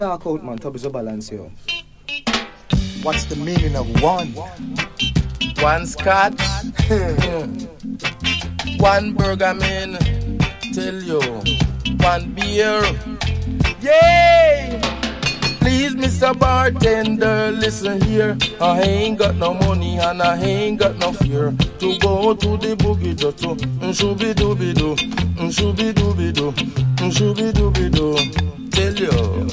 Talk out, man. Tubby's a balance here. What's the meaning of one? One scotch, one burger, man. Tell you, one beer. Yay! Please, Mr. Bartender, listen here. I ain't got no money and I ain't got no fear to go to the boogie just to shooby dooby doo, shooby dooby doo, shooby dooby doo. Tell you,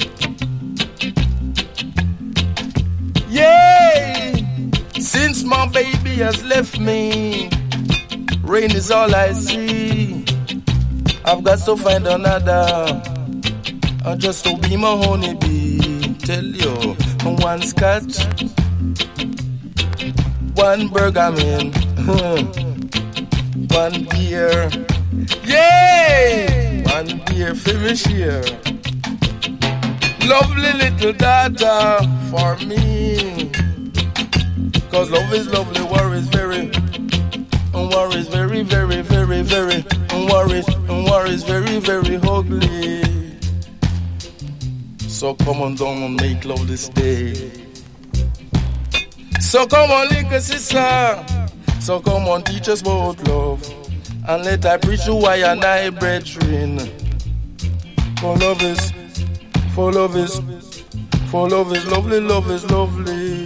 yay! Since my baby has left me, rain is all I see. I've got to find another, just to be my honeybee. Tell you, one scotch, one burger, man, one beer, yay! One beer for me share. Lovely little daughter for me, 'cause love is lovely, war is very, war is very, very, very, very, war is very, very ugly. So come on down and make love this day. So come on, little sister. So come on, teach us about love. And let I preach you why and I brethren. For love is lovely, love is lovely.